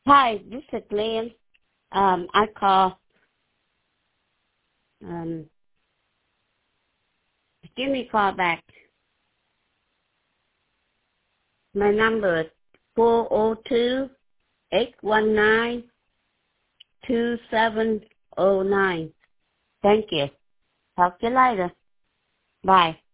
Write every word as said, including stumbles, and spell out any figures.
Hi, this is Glenn. Um, I call. Um, give me a call back. My number is four zero two eight one nine two seven zero nine. Thank you. Talk to you later. Bye.